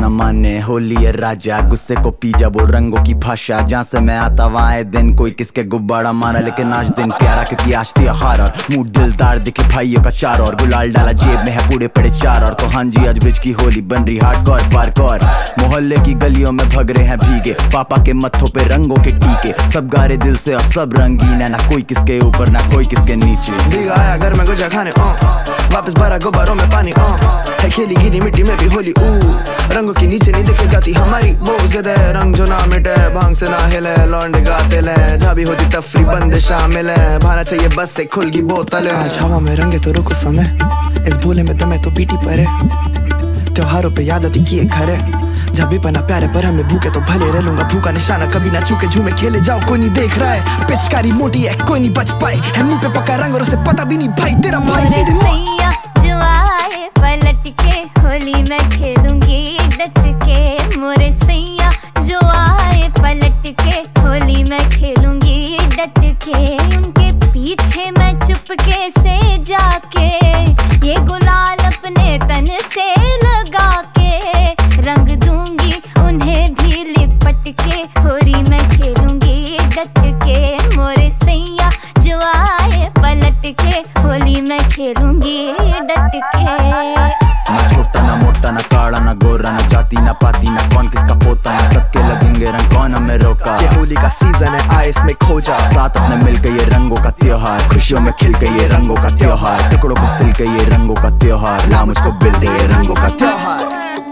न माने, होली है राजा, गुस्से को पीजा, बोल रंगों की भाषा। जहाँ से मैं आता वहाँ आए दिन कोई किसके गुब्बारा मारा, लेकिन आज दिन प्यारा क्योंकि आज थी हार और मूड दिलदार दिखे भाइयों का चार और गुलाल डाला जेब में है पूरे पड़े चार और। तो हाँ जी आज ब्रिज की होली बन रही हार्डकोर पार्कोर, मोहल्ले की गलियों में भग रहे हैं भीगे, पापा के मत्थों पे रंगों के टीके, सब गारे दिल से और सब रंगीन है, ना कोई किसके ऊपर ना कोई किसके नीचे। भीगा आया घर में गुजा खाने वापस भरा गुब्बारों में पानी है, खेली गिरी मिट्टी में भी होली रंगों की नीचे नहीं देखे जाती हमारी वो ज़िद है, रंग जो ना मिटे भांग से ना हिले, लौंडे गाते ले जहाँ भी होती तफरी बंद शामिल है, भाना चाहिए बस से खुल की बोतल है। आज हवा में रंगे तो रुको समय, इस भोले में दमे तो पीटी पर है, त्योहारों पे याद आती किए खरे, जब भी पना प्यारे पर हमें भूखे तो भले रह लूंगा, भूखा निशाना कभी ना चूके, झूमे खेले जाओ कोई नहीं देख रहा है, पिचकारी मोटी है कोई नहीं बच पाए, है मुंह पे पका रंग और उसे पता भी नहीं भाई तेरा भाई सीधे सैया जो आए पलट के होली मैं खेलूंगी डट के, मोरे सैया जो आए पलट के होली मैं खेलूंगी डट के, उनके पीछे मैं चुपके से जाके ये गुलाल अपने तन से लगा के रंग दूंगी उन्हें भी लिपट के, होली मैं खेलूंगी डट के, मोरे सैया जो आए पलट के होली मैं खेलूंगी डट के। ना छोटा ना मोटा ना काला ना गोरा, ना जाति ना पाती ना कौन किसका पोता है, सबके लगेंगे रंग कौन हमें रोका, ये होली का सीजन है आए इसमें खो जा, साथ अपने मिल गए ये रंगों का त्योहार, खुशियों में खिल गए ये रंगों का त्योहार, टुकड़ों को सिल गए ये रंगों का त्योहार, ला मुझको बिल दे ये रंगों का त्योहार।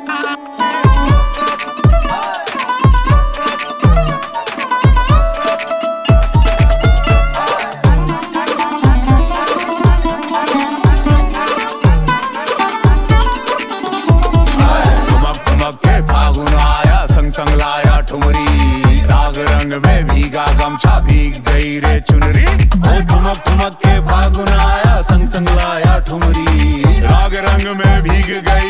संग लाया ठुमरी, राग रंग में भीगा गमछा भीग गई रे चुनरी, ओ ठुमक ठुमक के फागुन आया, संग संग लाया ठुमरी, राग रंग में भीग गई